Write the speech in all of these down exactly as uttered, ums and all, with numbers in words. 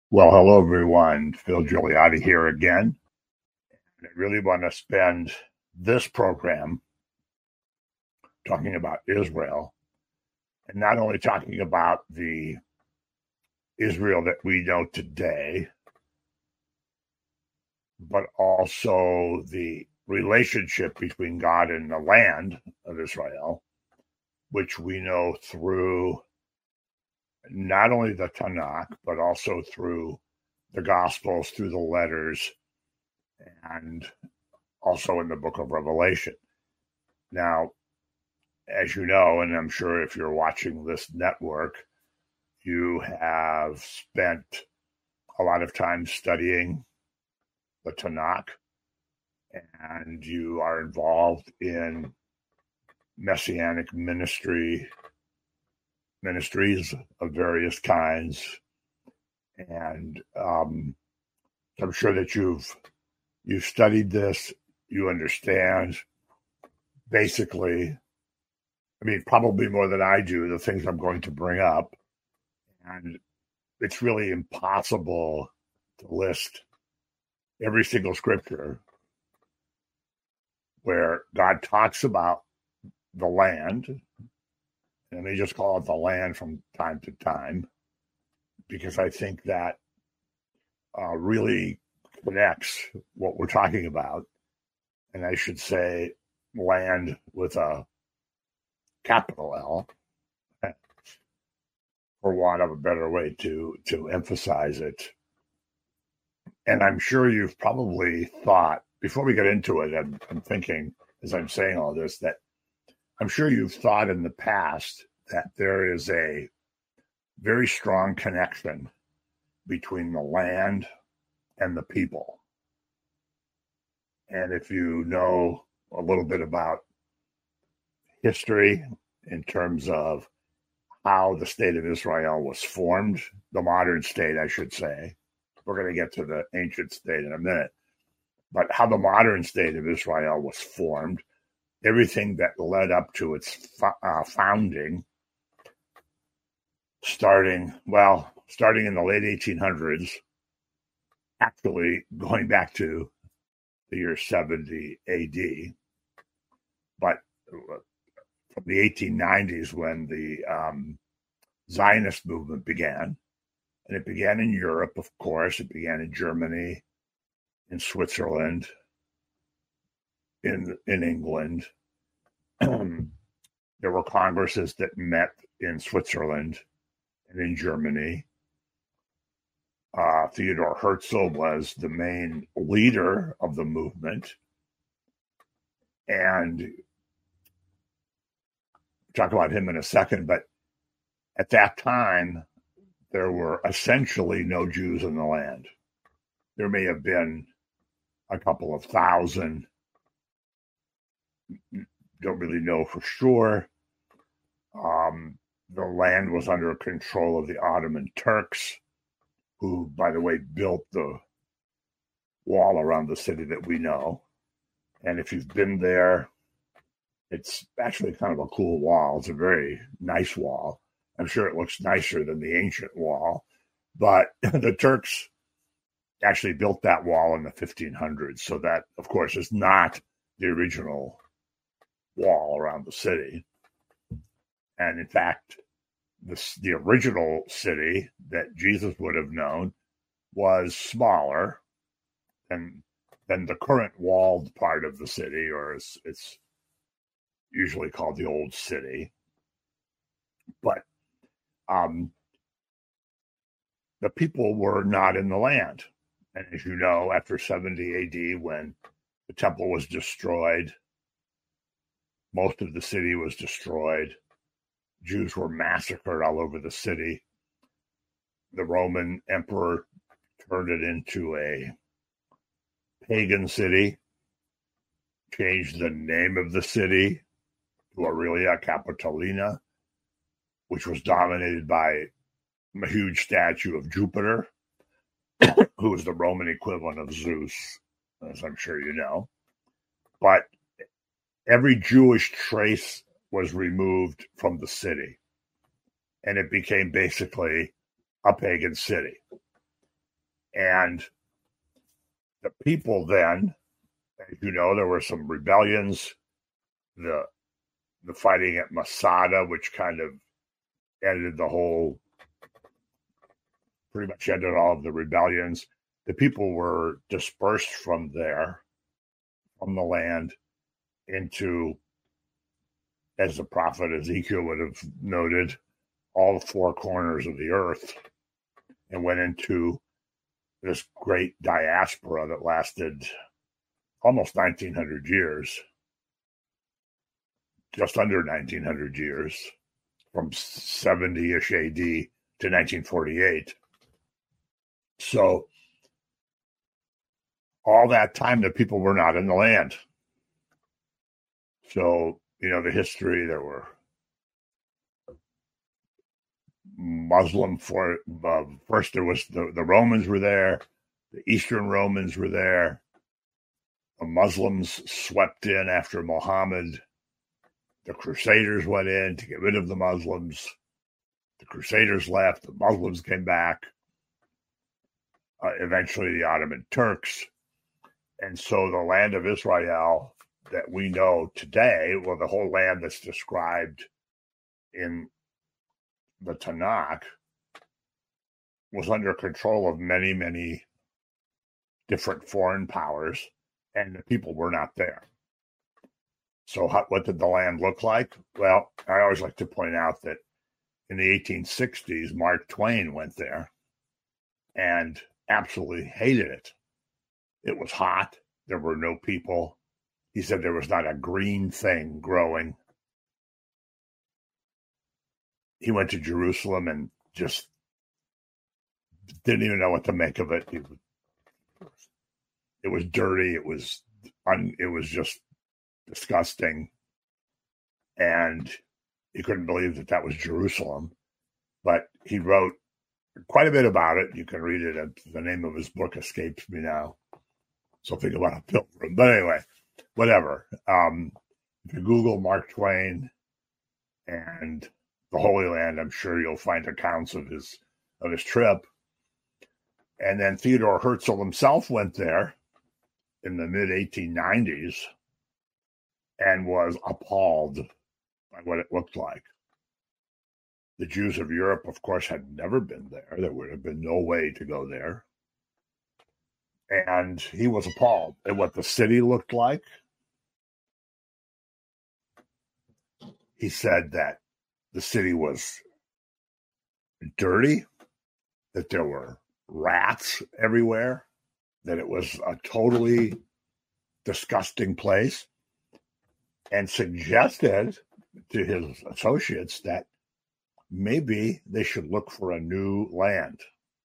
Well, hello everyone. Phil Gigliotti here again. I really want to spend this program talking about Israel, and not only talking about the Israel that we know today, but also the relationship between God and the land of Israel, which we know through not only the Tanakh, but also through the Gospels, through the letters, and also in the book of Revelation. Now, as you know, and I'm sure if you're watching this network, you have spent a lot of time studying the Tanakh, and you are involved in messianic ministry, ministries of various kinds. And um, I'm sure that you've you've studied this, you understand basically, I mean, probably more than I do, the things I'm going to bring up. And it's really impossible to list every single scripture where God talks about the land, and they just call it the land from time to time, because I think that uh, really connects what we're talking about. And I should say land with a capital L, for want of a better way to, to emphasize it. And I'm sure you've probably thought, before we get into it, I'm, I'm thinking, as I'm saying all this, that I'm sure you've thought in the past that there is a very strong connection between the land and the people. And if you know a little bit about history in terms of how the state of Israel was formed, the modern state, I should say, we're going to get to the ancient state in a minute, but how the modern state of Israel was formed, everything that led up to its uh, founding, starting, well, starting in the late eighteen hundreds, actually going back to the year seventy A D, but from the eighteen nineties when the um, Zionist movement began, and it began in Europe, of course, it began in Germany, in Switzerland, in in England. There were congresses that met in Switzerland and in Germany. Uh, Theodor Herzl was the main leader of the movement. And we'll talk about him in a second, but at that time, there were essentially no Jews in the land. There may have been a couple of thousand, don't really know for sure. Um, the land was under control of the Ottoman Turks, who, by the way, built the wall around the city that we know. And if you've been there, it's actually kind of a cool wall. It's a very nice wall. I'm sure it looks nicer than the ancient wall. But the Turks actually built that wall in the fifteen hundreds. So that, of course, is not the original wall around the city. And in fact, this, the original city that Jesus would have known was smaller than, than the current walled part of the city, or it's, it's usually called the Old City. But um, the people were not in the land. And as you know, after seventy A D, when the temple was destroyed, most of the city was destroyed. Jews were massacred all over the city. The Roman emperor turned it into a pagan city, changed the name of the city to Aurelia Capitolina, which was dominated by a huge statue of Jupiter, who was the Roman equivalent of Zeus, as I'm sure you know. But every Jewish trace was removed from the city, and it became basically a pagan city. And the people then, as you know, there were some rebellions, the the fighting at Masada, which kind of ended the whole, pretty much ended all of the rebellions. The people were dispersed from there, from the land, into, as the prophet Ezekiel would have noted, all four corners of the earth, and went into this great diaspora that lasted almost nineteen hundred years, just under nineteen hundred years, from seventy-ish A D to nineteen forty-eight. So all that time, the people were not in the land. So, you know, the history, there were Muslim for uh, first there was the, the Romans were there, the Eastern Romans were there, the Muslims swept in after Muhammad, the Crusaders went in to get rid of the Muslims, the Crusaders left, the Muslims came back, uh, eventually the Ottoman Turks, and so the land of Israel that we know today, well, the whole land that's described in the Tanakh, was under control of many, many different foreign powers, and the people were not there. So how, what did the land look like? Well, I always like to point out that in the eighteen sixties, Mark Twain went there and absolutely hated it. It was hot. There were no people. He said there was not a green thing growing. He went to Jerusalem and just didn't even know what to make of it. It was, it was dirty. It was un, it was just disgusting. And he couldn't believe that that was Jerusalem. But he wrote quite a bit about it. You can read it. The name of his book escapes me now. So think about a pilgrim. But anyway, whatever. Um, if you Google Mark Twain and the Holy Land, I'm sure you'll find accounts of his of his trip. And then Theodore Herzl himself went there in the mid eighteen nineties and was appalled by what it looked like. The Jews of Europe, of course, had never been there. There would have been no way to go there. And he was appalled at what the city looked like. He said that the city was dirty, that there were rats everywhere, that it was a totally disgusting place, and suggested to his associates that maybe they should look for a new land,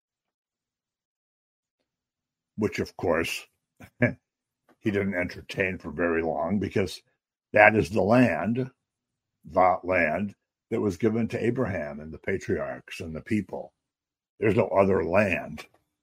which, of course, he didn't entertain for very long, because that is the land, that land that was given to Abraham and the patriarchs and the people. There's no other land.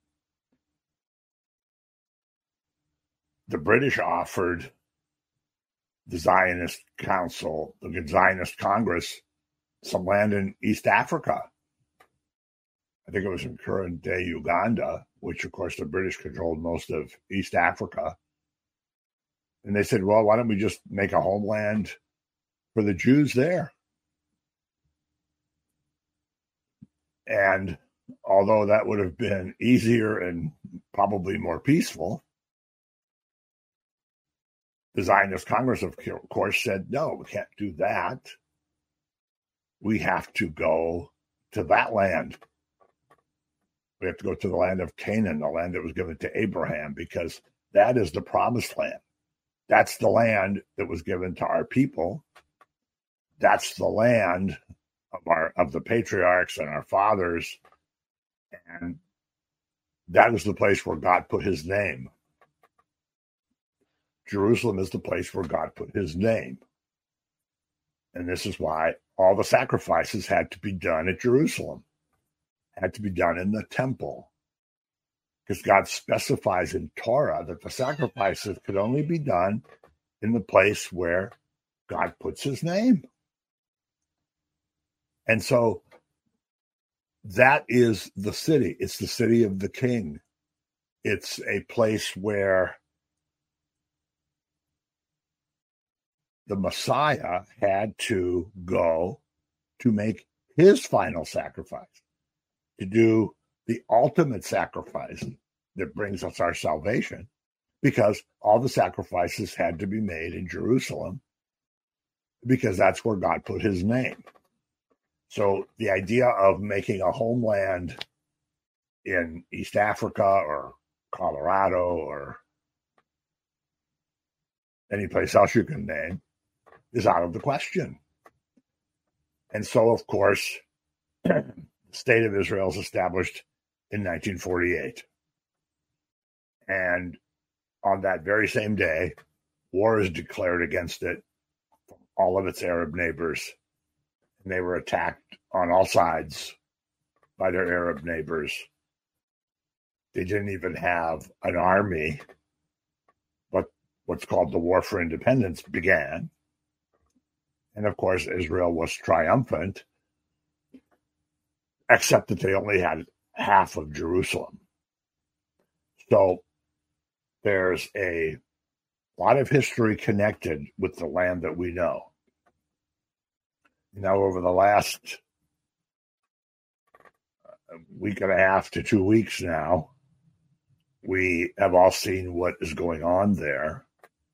The British offered the Zionist Council, the Zionist Congress, some land in East Africa. I think it was in current day Uganda, which of course the British controlled most of East Africa. And they said, well, why don't we just make a homeland for the Jews there? And although that would have been easier and probably more peaceful, the Zionist Congress, of course, said, no, we can't do that. We have to go to that land. We have to go to the land of Canaan, the land that was given to Abraham, because that is the promised land. That's the land that was given to our people. That's the land of our of the patriarchs and our fathers. And that is the place where God put his name. Jerusalem is the place where God put his name. And this is why all the sacrifices had to be done at Jerusalem, had to be done in the temple. Because God specifies in Torah that the sacrifices could only be done in the place where God puts his name. And so that is the city. It's the city of the king. it's a place where the Messiah had to go to make his final sacrifice, to do the ultimate sacrifice that brings us our salvation, because all the sacrifices had to be made in Jerusalem, because that's where God put his name. So the idea of making a homeland in East Africa or Colorado or any place else you can name is out of the question. And so, of course, the State of Israel is established in nineteen forty-eight. And on that very same day, war is declared against it from all of its Arab neighbors. And they were attacked on all sides by their Arab neighbors. They didn't even have an army, but what's called the War for Independence began. And of course, Israel was triumphant, except that they only had half of Jerusalem. So there's a lot of history connected with the land that we know. Now, over the last week and a half to two weeks now, we have all seen what is going on there.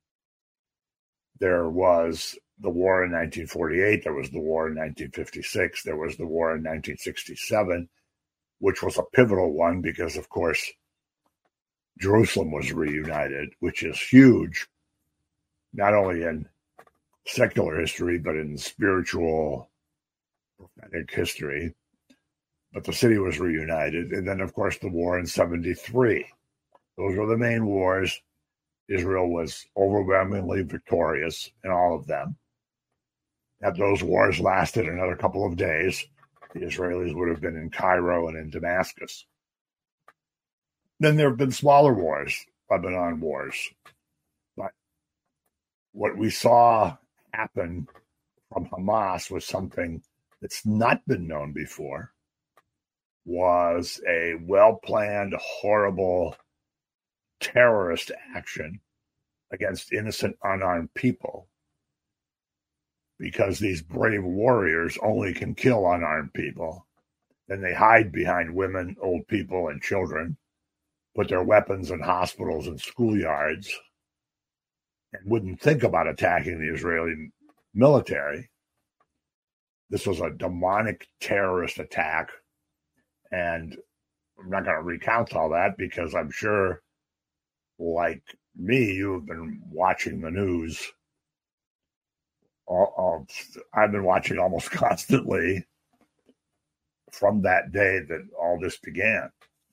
There was the war in nineteen forty-eight, there was the war in nineteen fifty-six, there was the war in nineteen sixty-seven, which was a pivotal one because, of course, Jerusalem was reunited, which is huge, not only in secular history, but in spiritual, prophetic history. But the city was reunited. And then, of course, the war in seventy-three. Those were the main wars. Israel was overwhelmingly victorious in all of them. Had those wars lasted another couple of days, the Israelis would have been in Cairo and in Damascus. Then there have been smaller wars, Lebanon wars. But what we saw happen from Hamas was something that's not been known before, was a well-planned, horrible terrorist action against innocent, unarmed people, because these brave warriors only can kill unarmed people. Then they hide behind women, old people, and children, put their weapons in hospitals and schoolyards, and wouldn't think about attacking the Israeli military. This was a demonic terrorist attack, and I'm not going to recount all that because I'm sure, like me, you have been watching the news. All, all, I've been watching almost constantly from that day that all this began.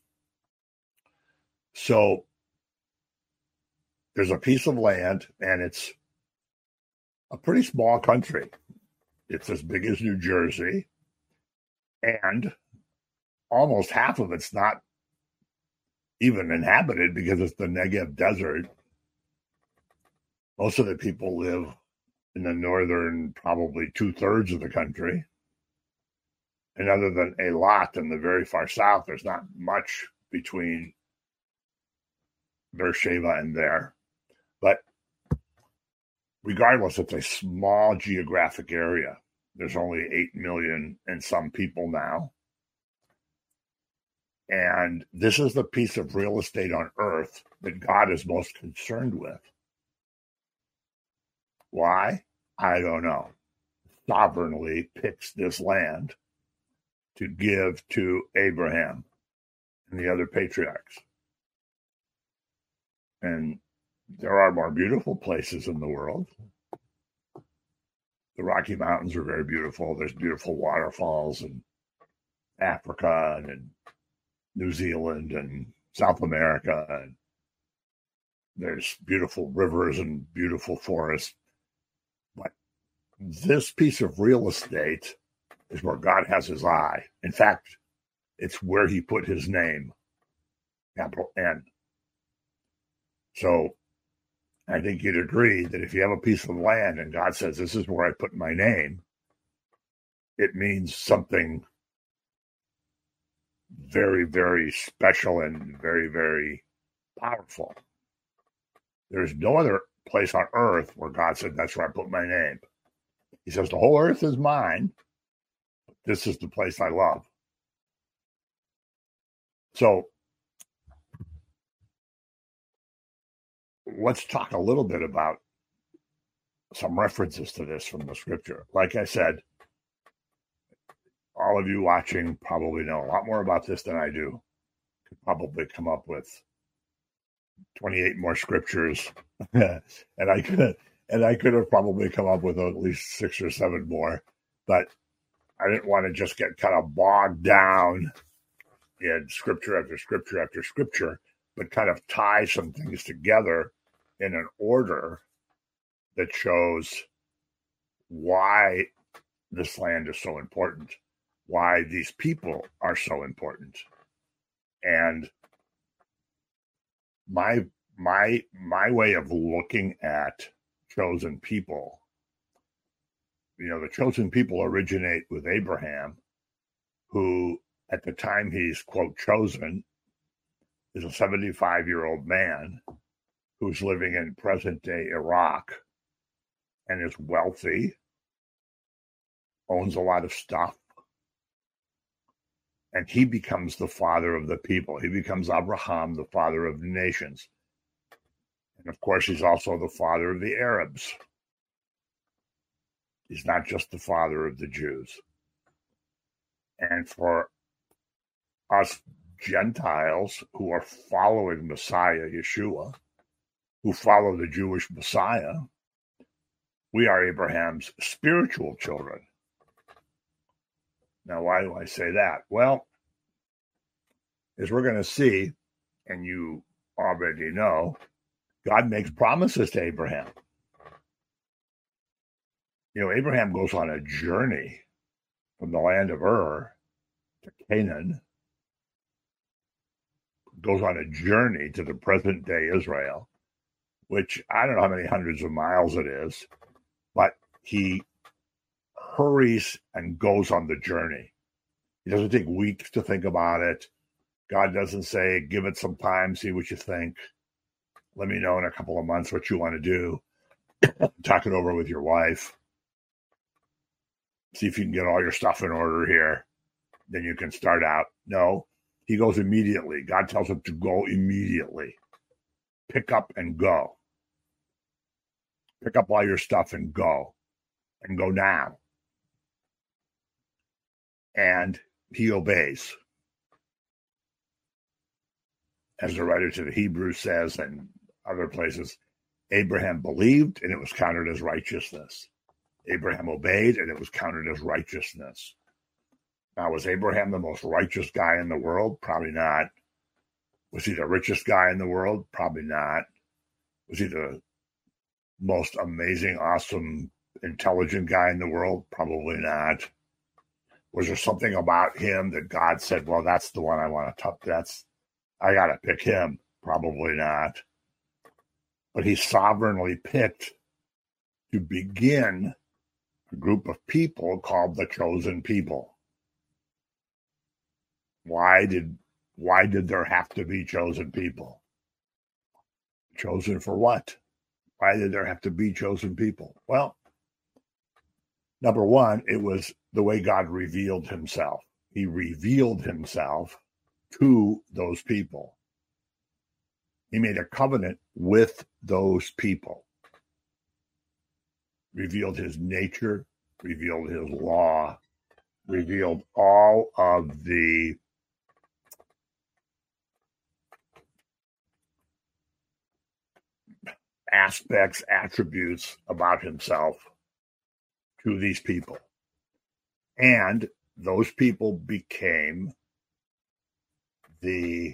So there's a piece of land, and it's a pretty small country. It's as big as New Jersey, and almost half of it's not even inhabited because it's the Negev desert. Most of the people live in the northern, probably two-thirds of the country. And other than Eilat in the very far south, there's not much between Beersheba and there. But regardless, it's a small geographic area. There's only eight million and some people now. And this is the piece of real estate on earth that God is most concerned with. Why? I don't know. Sovereignly picks this land to give to Abraham and the other patriarchs. And there are more beautiful places in the world. The Rocky Mountains are very beautiful. There's beautiful waterfalls in Africa and in New Zealand and South America. And there's beautiful rivers and beautiful forests. But this piece of real estate is where God has his eye. In fact, it's where he put his name, capital N. So I think you'd agree that if you have a piece of land and God says, this is where I put my name, it means something very, very special and very, very powerful. There's no other place on earth where God said, that's where I put my name. He says, the whole earth is mine. This is the place I love. So let's talk a little bit about some references to this from the scripture. Like I said, all of you watching probably know a lot more about this than I do. Could probably come up with twenty-eight more scriptures, and I could and I could have probably come up with at least six or seven more, but I didn't want to just get kind of bogged down in scripture after scripture after scripture, but kind of tie some things together in an order that shows why this land is so important, why these people are so important. And my my my way of looking at chosen people, you know, the chosen people originate with Abraham, who at the time he's, quote, chosen, is a seventy-five-year-old man who's living in present-day Iraq and is wealthy, owns a lot of stuff, and he becomes the father of the people. He becomes Abraham, the father of the nations. And of course, he's also the father of the Arabs. He's not just the father of the Jews. And for us Gentiles who are following Messiah, Yeshua, who follow the Jewish Messiah, we are Abraham's spiritual children. Now, why do I say that? Well, as we're going to see, and you already know, God makes promises to Abraham. You know, Abraham goes on a journey from the land of Ur to Canaan, goes on a journey to the present day Israel, which I don't know how many hundreds of miles it is, but he hurries and goes on the journey. He doesn't take weeks to think about it. God doesn't say, give it some time, see what you think. Let me know in a couple of months what you want to do. Talk it over with your wife. See if you can get all your stuff in order here. Then you can start out. No, he goes immediately. God tells him to go immediately. Pick up and go. Pick up all your stuff and go. And go now. And he obeys. As the writer to the Hebrews says, and other places, Abraham believed and it was counted as righteousness. Abraham obeyed and it was counted as righteousness. Now, was Abraham the most righteous guy in the world? Probably not. Was he the richest guy in the world? Probably not. Was he the most amazing, awesome, intelligent guy in the world? Probably not. Was there something about him that God said, well, that's the one I want to touch? That's, I got to pick him. Probably not. But he sovereignly picked to begin a group of people called the chosen people. Why did, why did there have to be chosen people? Chosen for what? Why did there have to be chosen people? Well, number one, it was the way God revealed himself. He revealed himself to those people. He made a covenant with those people. Revealed his nature, revealed his law, revealed all of the aspects, attributes about himself to these people. And those people became the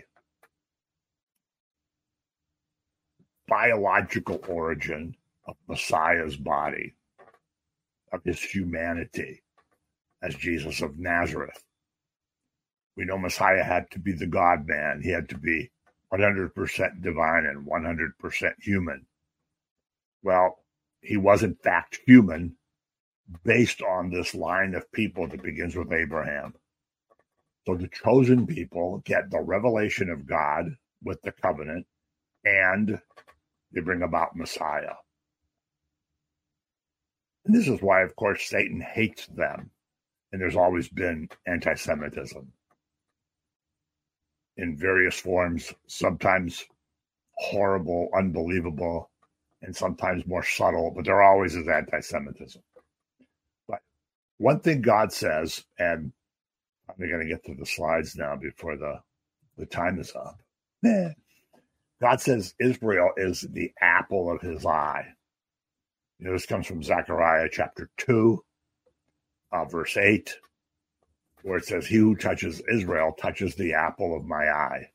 biological origin of Messiah's body, of his humanity as Jesus of Nazareth. We know Messiah had to be the God-man. He had to be one hundred percent divine and one hundred percent human. Well, he was in fact human based on this line of people that begins with Abraham. So the chosen people get the revelation of God with the covenant, and they bring about Messiah. And this is why, of course, Satan hates them. And there's always been anti-Semitism in various forms, sometimes horrible, unbelievable, and sometimes more subtle, but there always is anti-Semitism. But one thing God says, and I'm going to get to the slides now before the, the time is up. God says Israel is the apple of his eye. You know, this comes from Zechariah chapter two, uh, verse eight, where it says, he who touches Israel touches the apple of my eye.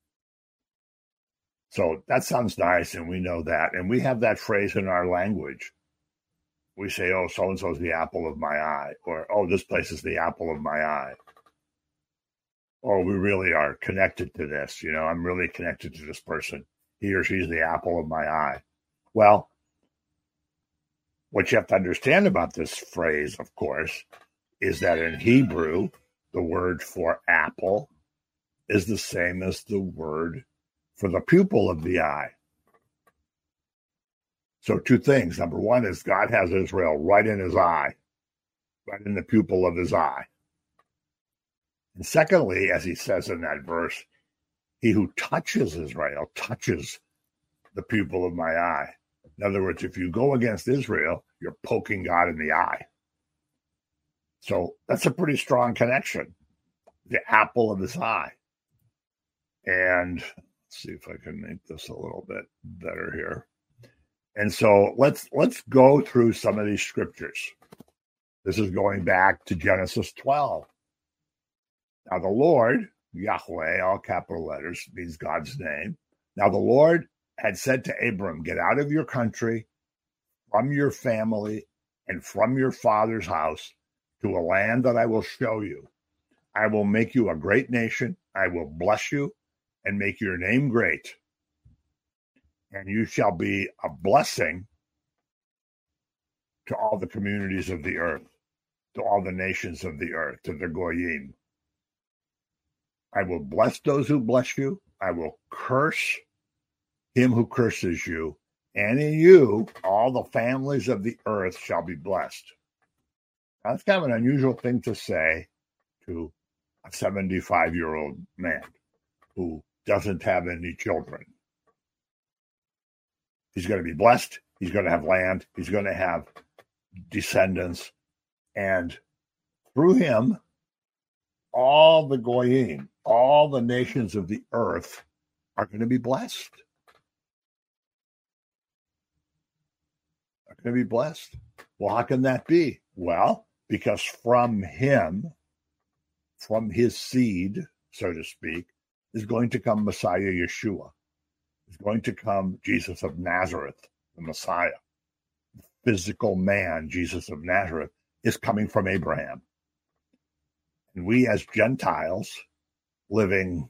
So that sounds nice, and we know that. And we have that phrase in our language. We say, oh, so-and-so is the apple of my eye, or, oh, this place is the apple of my eye. Oh, we really are connected to this. You know, I'm really connected to this person. He or she's the apple of my eye. Well, what you have to understand about this phrase, of course, is that in Hebrew, the word for apple is the same as the word for the pupil of the eye. So two things. Number one is God has Israel right in his eye, right in the pupil of his eye. And secondly, as he says in that verse, he who touches Israel touches the pupil of my eye. In other words, if you go against Israel, you're poking God in the eye. So that's a pretty strong connection, the apple of his eye. And let's see if I can make this a little bit better here. And so let's let's go through some of these scriptures. This is going back to Genesis twelve. Now the Lord, Yahweh, all capital letters, means God's name. Now the Lord had said to Abram, get out of your country, from your family, and from your father's house, to a land that I will show you. I will make you a great nation. I will bless you and make your name great. And you shall be a blessing to all the communities of the earth, to all the nations of the earth, to the Goyim. I will bless those who bless you. I will curse him who curses you. And in you, all the families of the earth shall be blessed. Now, that's kind of an unusual thing to say to a seventy-five-year-old man who doesn't have any children. He's going to be blessed. He's going to have land. He's going to have descendants. And through him, all the Goyim, all the nations of the earth are going to be blessed. Are going to be blessed. Well, how can that be? Well, because from him, from his seed, so to speak, is going to come Messiah Yeshua. Is going to come Jesus of Nazareth, the Messiah. The physical man, Jesus of Nazareth, is coming from Abraham. And we as Gentiles, living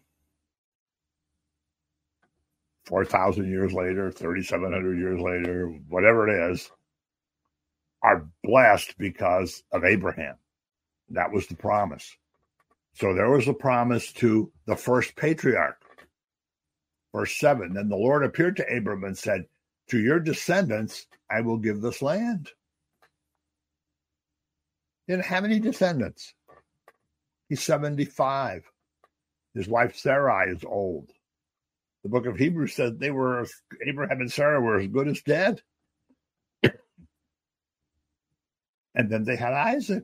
four thousand years later, thirty-seven hundred years later, whatever it is, are blessed because of Abraham. That was the promise. So there was a promise to the first patriarch. Verse seven, then the Lord appeared to Abram and said, to your descendants, I will give this land. He didn't have any descendants. He's seventy-five. His wife Sarai is old. The book of Hebrews said they were, Abraham and Sarah were as good as dead. And then they had Isaac.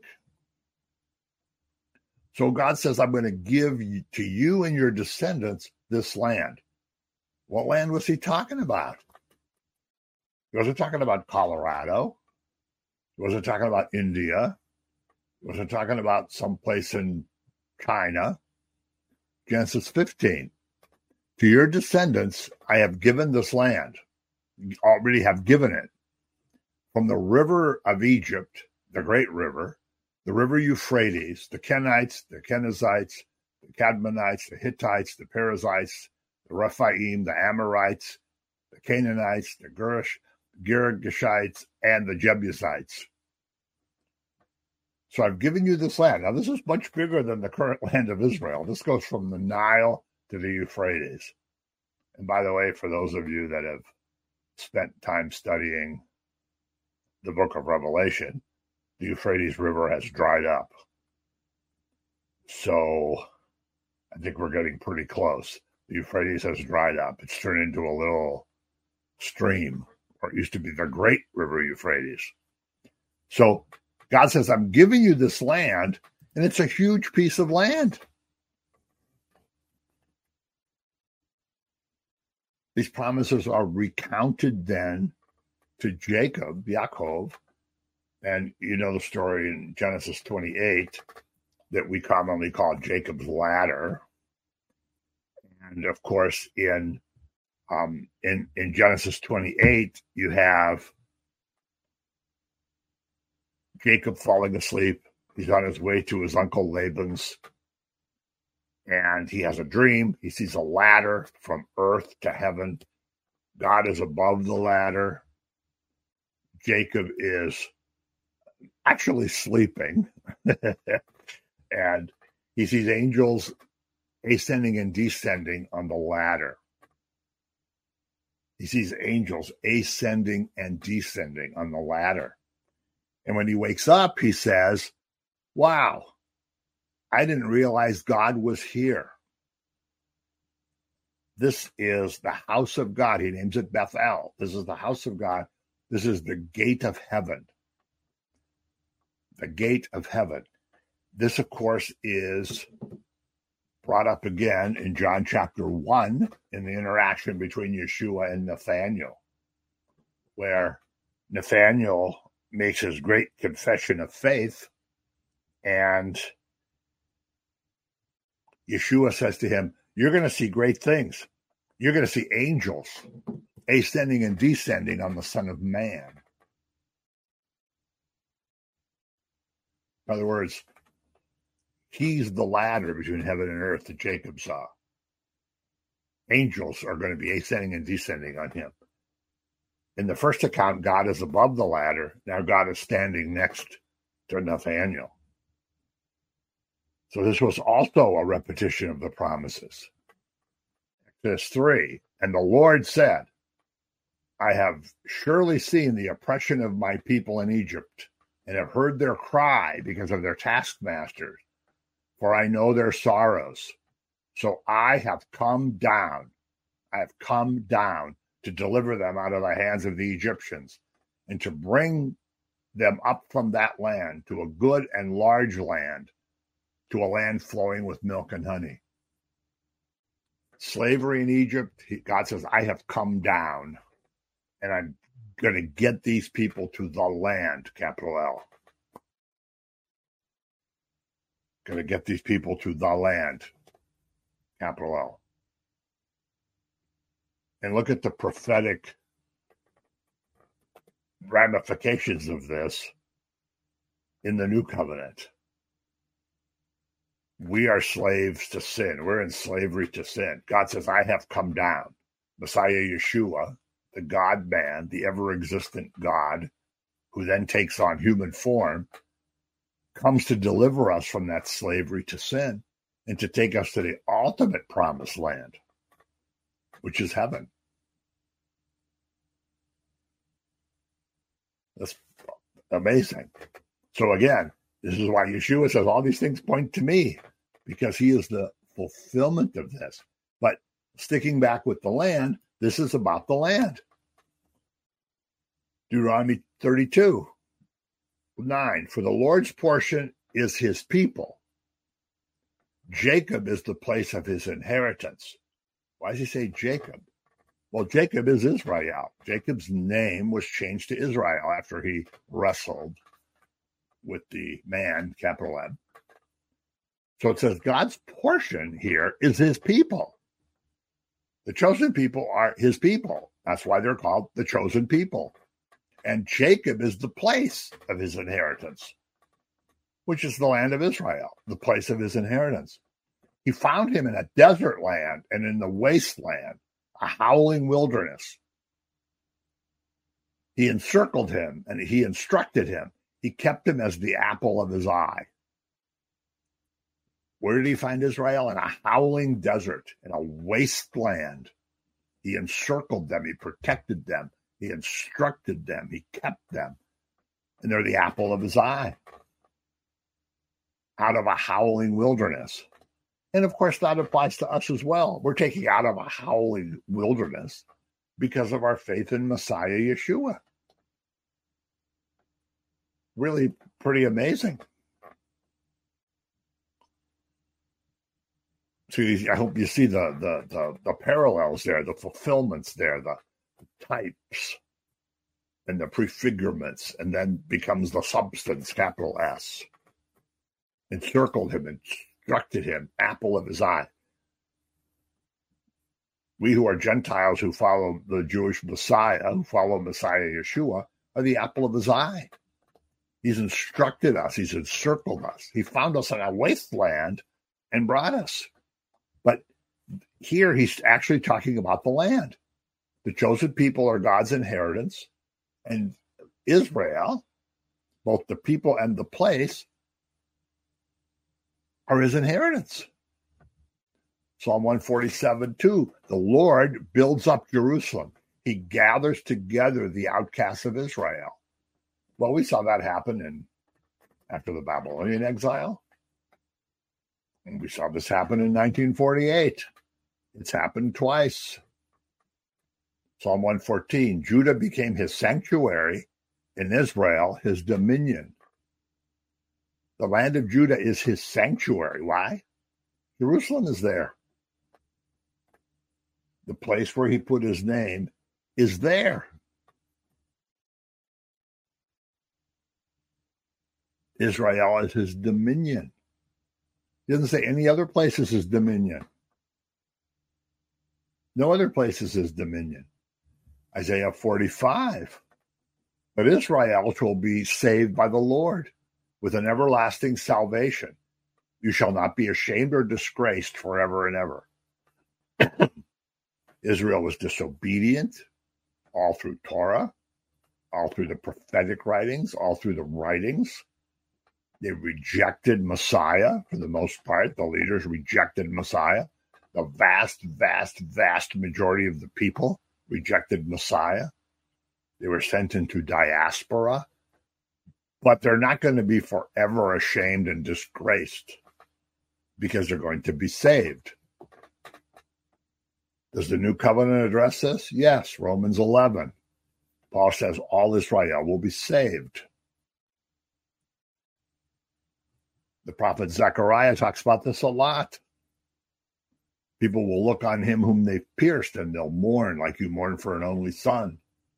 So God says, I'm going to give you, to you and your descendants this land. What land was he talking about? He wasn't talking about Colorado. He wasn't talking about India. He wasn't talking about someplace in China. Genesis fifteen. To your descendants, I have given this land. You already have given it. From the river of Egypt, the great river, the river Euphrates, the Kenites, the Kenizzites, the Cadmonites, the Hittites, the Perizzites, the Rephaim, the Amorites, the Canaanites, the Gerish, Girgashites, and the Jebusites. So I've given you this land. Now, this is much bigger than the current land of Israel. This goes from the Nile to the Euphrates. And by the way, for those of you that have spent time studying the book of Revelation, the Euphrates River has dried up. So I think we're getting pretty close. The Euphrates has dried up. It's turned into a little stream, or it used to be the great river Euphrates. So God says, I'm giving you this land, and it's a huge piece of land. These promises are recounted then to Jacob, Yaakov, and you know the story in Genesis twenty-eight that we commonly call Jacob's ladder. And of course, in um, in in Genesis twenty-eight, you have Jacob falling asleep. He's on his way to his uncle Laban's, and he has a dream. He sees a ladder from earth to heaven. God is above the ladder. Jacob is actually sleeping, and he sees angels ascending and descending on the ladder. He sees angels ascending and descending on the ladder. And when he wakes up, he says, wow, I didn't realize God was here. This is the house of God. He names it Bethel. This is the house of God. This is the gate of heaven. The gate of heaven. This, of course, is brought up again in John chapter one in the interaction between Yeshua and Nathanael, where Nathanael makes his great confession of faith, and Yeshua says to him, you're going to see great things. You're going to see angels ascending and descending on the Son of Man. In other words, he's the ladder between heaven and earth that Jacob saw. Angels are going to be ascending and descending on him. In the first account, God is above the ladder. Now God is standing next to Nathanael. So this was also a repetition of the promises. Exodus three, and the Lord said, I have surely seen the oppression of my people in Egypt, and have heard their cry because of their taskmasters, for I know their sorrows. So I have come down, I have come down to deliver them out of the hands of the Egyptians, and to bring them up from that land to a good and large land, to a land flowing with milk and honey. Slavery in Egypt, God says, I have come down, and I'm going to get these people to the land, capital L. Going to get these people to the land, capital L. And look at the prophetic ramifications of this in the new covenant. We are slaves to sin. We're in slavery to sin. God says, I have come down. Messiah Yeshua, the God-man, the ever-existent God, who then takes on human form, comes to deliver us from that slavery to sin and to take us to the ultimate promised land, which is heaven. That's amazing. So again, this is why Yeshua says all these things point to me, because he is the fulfillment of this. But sticking back with the land, this is about the land. Deuteronomy thirty-two, nine, for the Lord's portion is his people. Jacob is the place of his inheritance. Why does he say Jacob? Well, Jacob is Israel. Jacob's name was changed to Israel after he wrestled with the man, capital M. So it says God's portion here is his people. The chosen people are his people. That's why they're called the chosen people. And Jacob is the place of his inheritance, which is the land of Israel, the place of his inheritance. He found him in a desert land and in the wasteland, a howling wilderness. He encircled him and he instructed him. He kept him as the apple of his eye. Where did he find Israel? In a howling desert, in a wasteland. He encircled them. He protected them. He instructed them. He kept them. And they're the apple of his eye. Out of a howling wilderness. And of course, that applies to us as well. We're taking out of a howling wilderness because of our faith in Messiah Yeshua. Really pretty amazing. See, I hope you see the, the, the, the parallels there, the fulfillments there, the types and the prefigurements, and then becomes the substance, capital S. Encircled him, instructed him, apple of his eye. We who are Gentiles who follow the Jewish Messiah, who follow Messiah Yeshua, are the apple of his eye. He's instructed us. He's encircled us. He found us in a wasteland and brought us. But here he's actually talking about the land. The chosen people are God's inheritance, and Israel, both the people and the place, are his inheritance. Psalm one forty-seven, two, the Lord builds up Jerusalem. He gathers together the outcasts of Israel. Well, we saw that happen in after the Babylonian exile. And we saw this happen in nineteen forty-eight. It's happened twice. Psalm one fourteen, Judah became his sanctuary, and Israel his dominion. The land of Judah is his sanctuary. Why? Jerusalem is there. The place where he put his name is there. Israel is his dominion. He doesn't say any other place is his dominion. No other place is his dominion. Isaiah forty-five. But Israel shall be saved by the Lord with an everlasting salvation. You shall not be ashamed or disgraced forever and ever. Israel was disobedient all through Torah, all through the prophetic writings, all through the writings. They rejected Messiah for the most part. The leaders rejected Messiah. The vast, vast, vast majority of the people rejected Messiah. They were sent into diaspora. But they're not going to be forever ashamed and disgraced because they're going to be saved. Does the New Covenant address this? Yes, Romans eleven. Paul says all Israel will be saved. The prophet Zechariah talks about this a lot. People will look on him whom they've pierced, and they'll mourn like you mourn for an only son.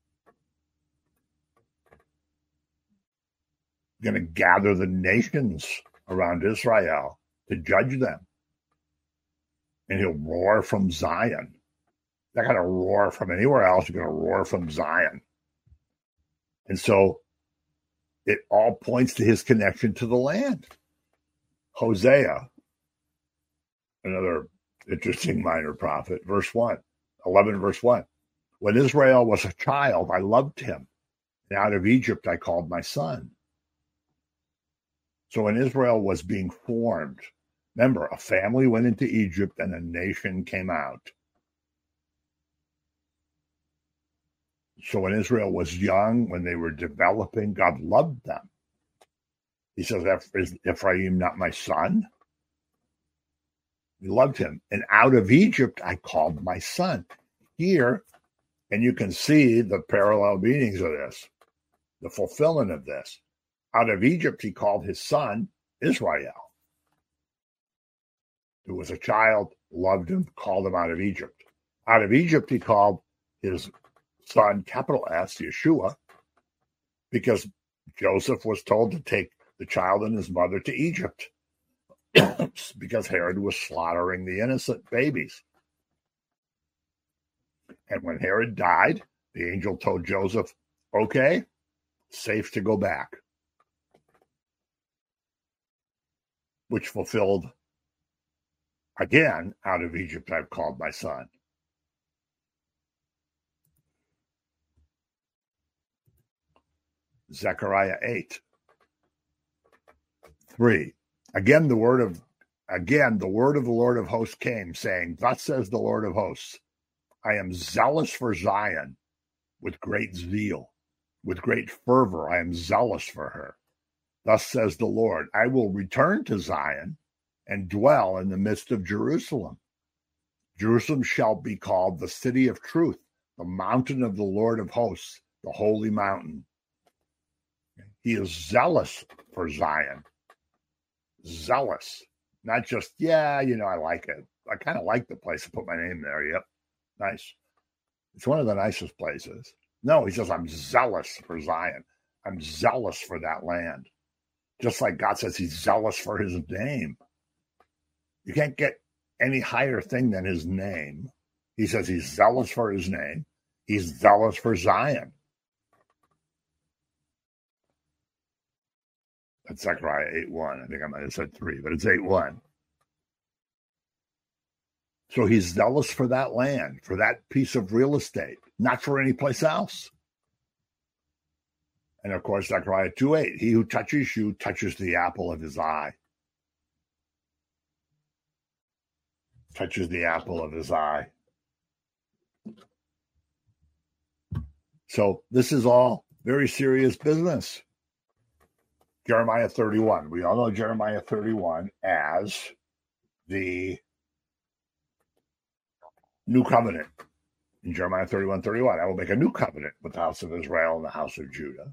Going to gather the nations around Israel to judge them. And he'll roar from Zion. They're not going to roar from anywhere else. You're going to roar from Zion. And so it all points to his connection to the land. Hosea, another interesting minor prophet, verse one, eleven verse one. When Israel was a child, I loved him, and out of Egypt I called my son. So when Israel was being formed, remember, a family went into Egypt and a nation came out. So when Israel was young, when they were developing, God loved them. He says, is Ephraim not my son? He loved him. And out of Egypt, I called my son. Here, and you can see the parallel meanings of this, the fulfillment of this. Out of Egypt, he called his son Israel, who was a child, loved him, called him out of Egypt. Out of Egypt, he called his son, capital S, Yeshua, because Joseph was told to take the child and his mother to Egypt because Herod was slaughtering the innocent babies. And when Herod died, the angel told Joseph, okay, safe to go back. Which fulfilled, again, out of Egypt I've called my son. Zechariah eight. Three. Again, the word of again, the word of the Lord of hosts came, saying, thus says the Lord of hosts, I am zealous for Zion with great zeal. With great fervor, I am zealous for her. Thus says the Lord, I will return to Zion and dwell in the midst of Jerusalem. Jerusalem shall be called the city of truth, the mountain of the Lord of hosts, the holy mountain. He is zealous for Zion. Zealous. Not just, yeah, you know, I like it. I kind of like the place. I put my name there. Yep. Nice. It's one of the nicest places. No, he says, I'm zealous for Zion. I'm zealous for that land. Just like God says he's zealous for his name. You can't get any higher thing than his name. He says he's zealous for his name. He's zealous for Zion. That's Zechariah eight one. I think I might have said three, but it's eight one. So he's zealous for that land, for that piece of real estate, not for any place else. And of course, Zechariah two eight, he who touches you touches the apple of his eye. Touches the apple of his eye. So this is all very serious business. Jeremiah thirty-one. We all know Jeremiah thirty-one as the new covenant. In Jeremiah thirty-one thirty-one, I will make a new covenant with the house of Israel and the house of Judah.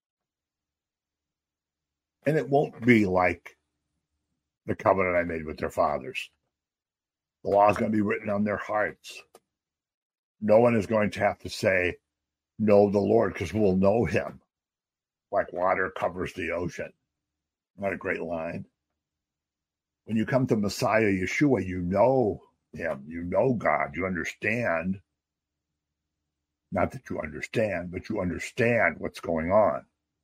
And it won't be like the covenant I made with their fathers. The law is going to be written on their hearts. No one is going to have to say, know the Lord, because we'll know him. Like water covers the ocean. Not a great line. When you come to Messiah Yeshua, you know him. You know God. You understand. Not that you understand, but you understand what's going on.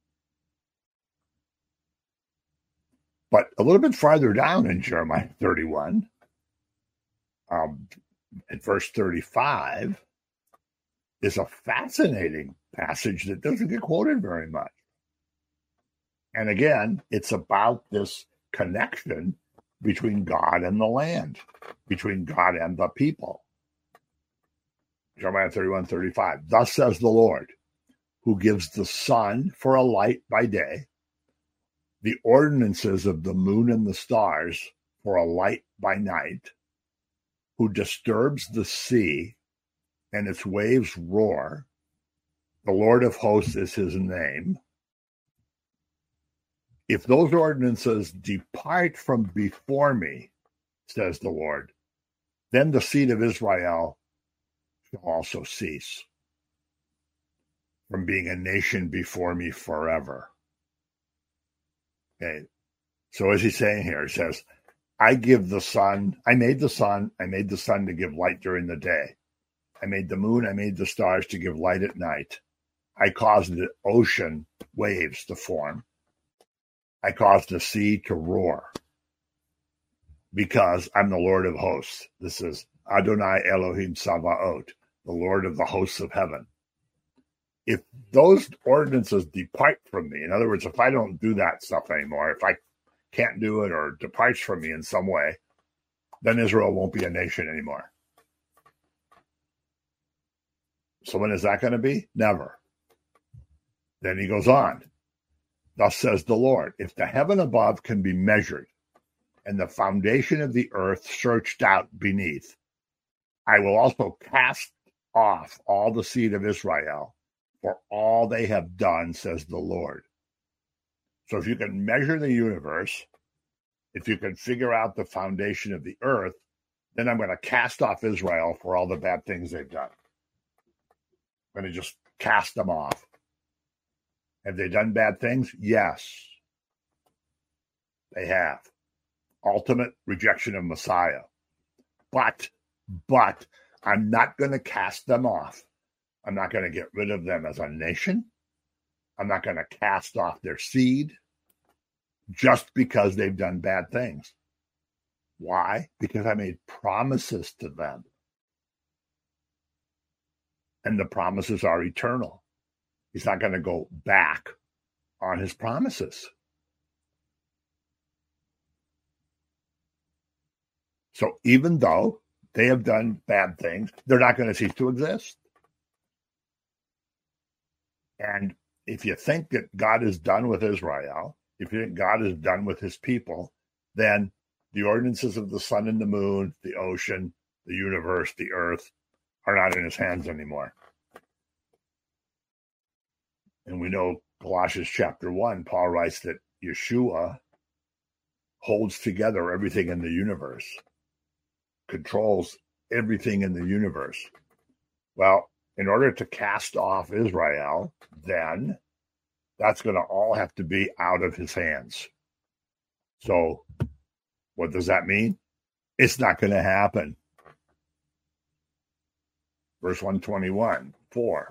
But a little bit farther down in Jeremiah thirty-one, um, at verse thirty-five, is a fascinating passage that doesn't get quoted very much. And again, it's about this connection between God and the land, between God and the people. Jeremiah thirty-one thirty-five. Thus says the Lord, who gives the sun for a light by day, the ordinances of the moon and the stars for a light by night, who disturbs the sea and its waves roar. The Lord of hosts is his name. If those ordinances depart from before me, says the Lord, then the seed of Israel shall also cease from being a nation before me forever. Okay. So as he's saying here, he says, I give the sun, I made the sun, I made the sun to give light during the day. I made the moon, I made the stars to give light at night. I caused the ocean waves to form. I caused the sea to roar because I'm the Lord of hosts. This is Adonai Elohim Savaot, the Lord of the hosts of heaven. If those ordinances depart from me, in other words, if I don't do that stuff anymore, if I can't do it or departs from me in some way, then Israel won't be a nation anymore. So when is that going to be? Never. Then he goes on. Thus says the Lord, if the heaven above can be measured and the foundation of the earth searched out beneath, I will also cast off all the seed of Israel for all they have done, says the Lord. So if you can measure the universe, if you can figure out the foundation of the earth, then I'm going to cast off Israel for all the bad things they've done. I'm going to just cast them off. Have they done bad things? Yes, they have. Ultimate rejection of Messiah. But, but, I'm not going to cast them off. I'm not going to get rid of them as a nation. I'm not going to cast off their seed just because they've done bad things. Why? Because I made promises to them. And the promises are eternal. He's not going to go back on his promises. So even though They have done bad things. They're not going to cease to exist. And if you think that God is done with Israel, if you think God is done with his people, then the ordinances of the sun and the moon, the ocean, the universe, the earth are not in his hands anymore. And we know Colossians chapter one, Paul writes that Yeshua holds together everything in the universe, controls everything in the universe. Well, in order to cast off Israel, then that's going to all have to be out of his hands. So what does that mean? It's not going to happen. Verse one twenty-one, four.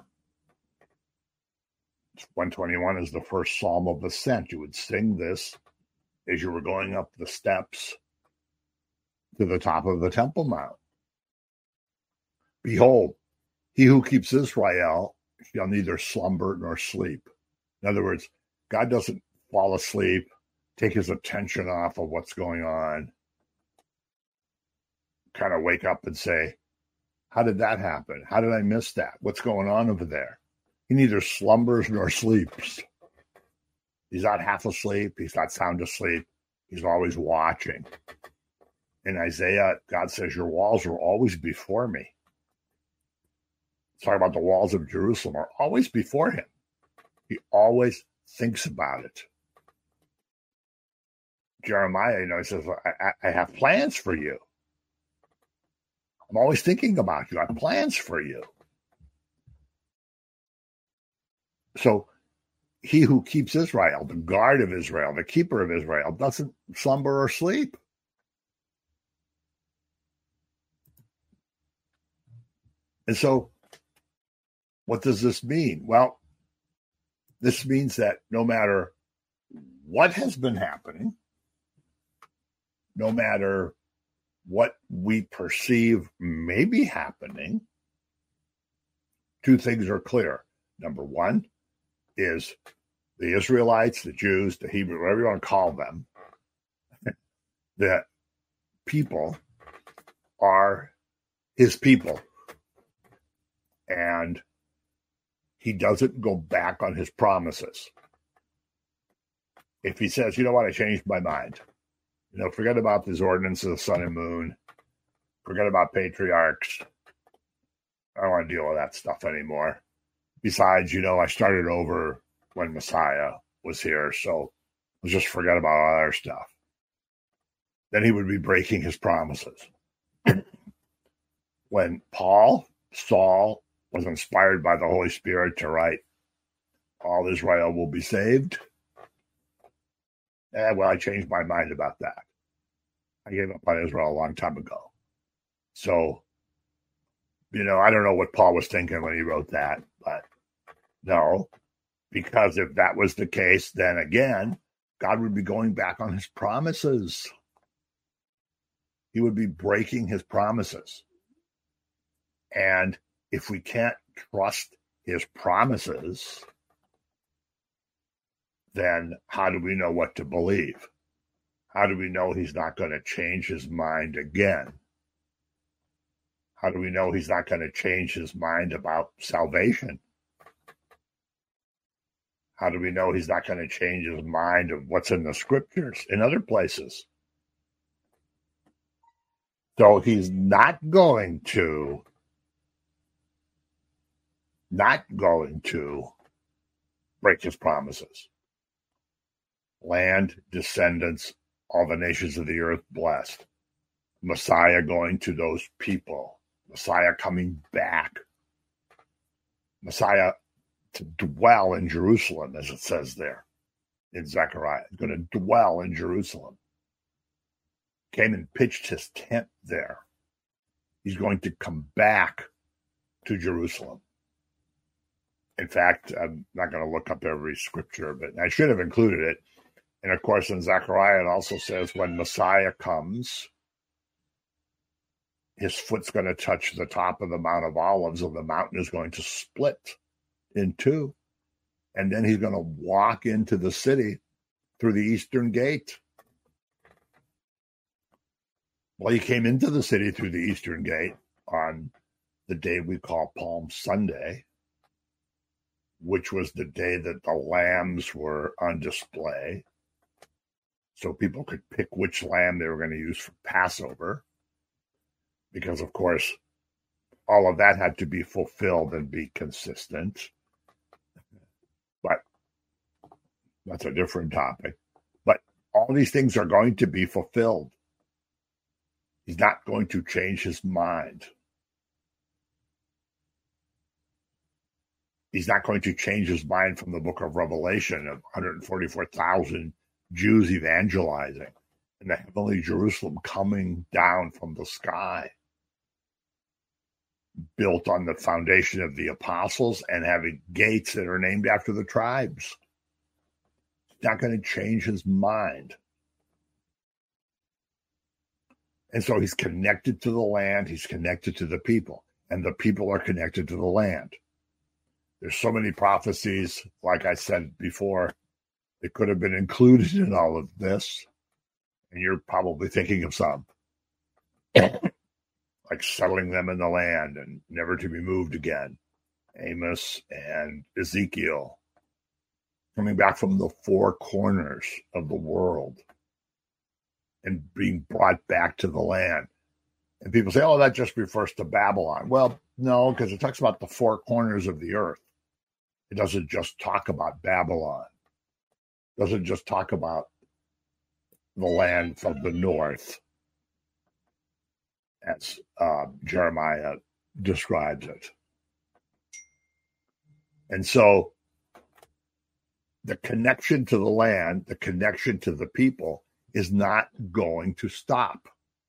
one twenty-one is the first psalm of ascent. You would sing this as you were going up the steps to the top of the Temple Mount. Behold, he who keeps Israel shall neither slumber nor sleep. In other words, God doesn't fall asleep, take his attention off of what's going on, kind of wake up and say, how did that happen? How did I miss that? What's going on over there? He neither slumbers nor sleeps. He's not half asleep. He's not sound asleep. He's always watching. In Isaiah, God says, your walls are always before me. Talking about the walls of Jerusalem are always before him. He always thinks about it. Jeremiah, you know, he says, I, I have plans for you. I'm always thinking about you. I have plans for you. So he who keeps Israel, the guard of Israel, the keeper of Israel, doesn't slumber or sleep. And so what does this mean? Well, this means that no matter what has been happening, no matter what we perceive may be happening, two things are clear. Number one is the Israelites, the Jews, the Hebrews, whatever you want to call them, that people are his people. And he doesn't go back on his promises. If he says, you know what, I changed my mind. You know, forget about this ordinance of the sun and moon. Forget about patriarchs. I don't want to deal with that stuff anymore. Besides, you know, I started over when Messiah was here, so let's just forget about all our stuff. Then he would be breaking his promises. When Paul, Saul, was inspired by the Holy Spirit to write, all Israel will be saved. Eh, well, I changed my mind about that. I gave up on Israel a long time ago. So, you know, I don't know what Paul was thinking when he wrote that, but no, because if that was the case, then again, God would be going back on his promises. He would be breaking his promises. And if we can't trust his promises, then how do we know what to believe? How do we know he's not going to change his mind again? How do we know he's not going to change his mind about salvation? How do we know he's not going to change his mind of what's in the scriptures in other places? So he's not going to, not going to break his promises. Land, descendants, all the nations of the earth blessed. Messiah going to those people. Messiah coming back. Messiah to dwell in Jerusalem, as it says there in Zechariah. He's going to dwell in Jerusalem. Came and pitched his tent there. He's going to come back to Jerusalem. In fact, I'm not going to look up every scripture, but I should have included it. And of course, in Zechariah, it also says when Messiah comes, his foot's going to touch the top of the Mount of Olives, and the mountain is going to split in two. And then he's going to walk into the city through the eastern gate. Well, he came into the city through the Eastern Gate on the day we call Palm Sunday, which was the day that the lambs were on display. So people could pick which lamb they were going to use for Passover. Because, of course, all of that had to be fulfilled and be consistent. But that's a different topic. But all these things are going to be fulfilled. He's not going to change his mind. He's not going to change his mind from the book of Revelation of one hundred forty-four thousand Jews evangelizing and the heavenly Jerusalem coming down from the sky, built on the foundation of the apostles and having gates that are named after the tribes. He's not going to change his mind. And so he's connected to the land, he's connected to the people, and the people are connected to the land. There's so many prophecies, like I said before, that could have been included in all of this, and you're probably thinking of some, like settling them in the land and never to be moved again. Amos and Ezekiel, coming back from the four corners of the world and being brought back to the land. And people say, oh, that just refers to Babylon. Well, no, because it talks about the four corners of the earth. It doesn't just talk about Babylon. It doesn't just talk about the land of the north, as uh, Jeremiah describes it. And so the connection to the land, the connection to the people, is not going to stop.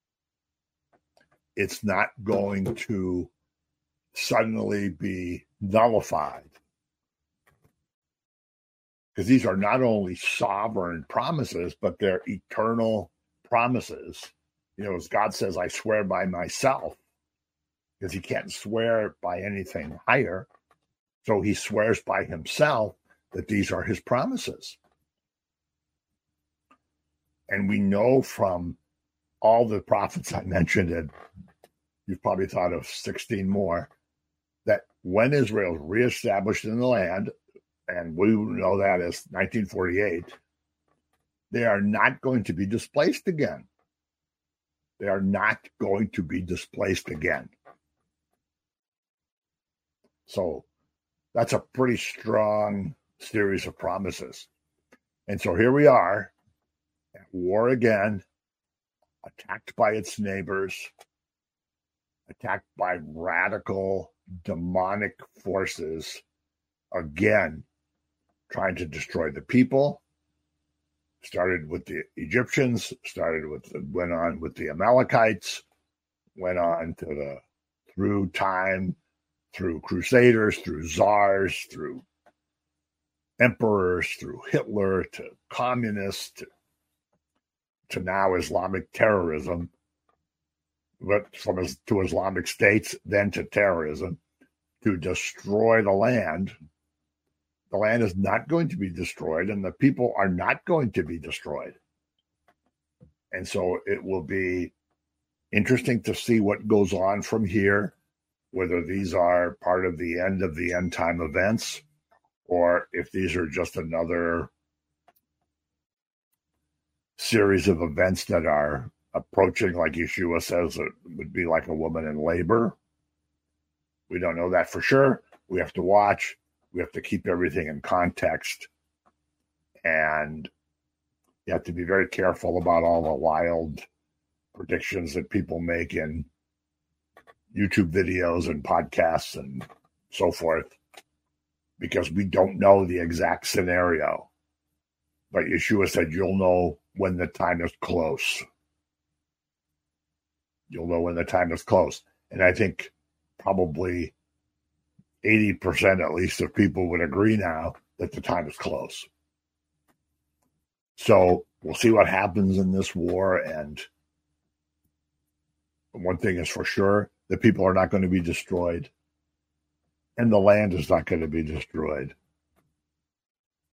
It's not going to suddenly be nullified. Because these are not only sovereign promises, but they're eternal promises. You know, as God says, I swear by myself, because he can't swear by anything higher. So he swears by himself that these are his promises. And we know from all the prophets I mentioned, and you've probably thought of sixteen more, that when Israel is reestablished in the land, and we know that as nineteen forty-eight, they are not going to be displaced again. They are not going to be displaced again. So that's a pretty strong series of promises. And so here we are, at war again, attacked by its neighbors, attacked by radical, demonic forces, again, trying to destroy the people. Started with the Egyptians, started with, the, went on with the Amalekites, went on to the, through time, through crusaders, through czars, through emperors, through Hitler, to communists, to, to now Islamic terrorism, but from to Islamic states, then to terrorism, to destroy the land. The land is not going to be destroyed, and the people are not going to be destroyed. And so it will be interesting to see what goes on from here, whether these are part of the end of the end time events, or if these are just another series of events that are approaching, like Yeshua says, it would be like a woman in labor. We don't know that for sure. We have to watch. We have to keep everything in context. And you have to be very careful about all the wild predictions that people make in YouTube videos and podcasts and so forth, because we don't know the exact scenario. But Yeshua said, you'll know when the time is close. You'll know when the time is close. And I think probably eighty percent at least of people would agree now that the time is close. So we'll see what happens in this war. And one thing is for sure, the people are not going to be destroyed. And the land is not going to be destroyed.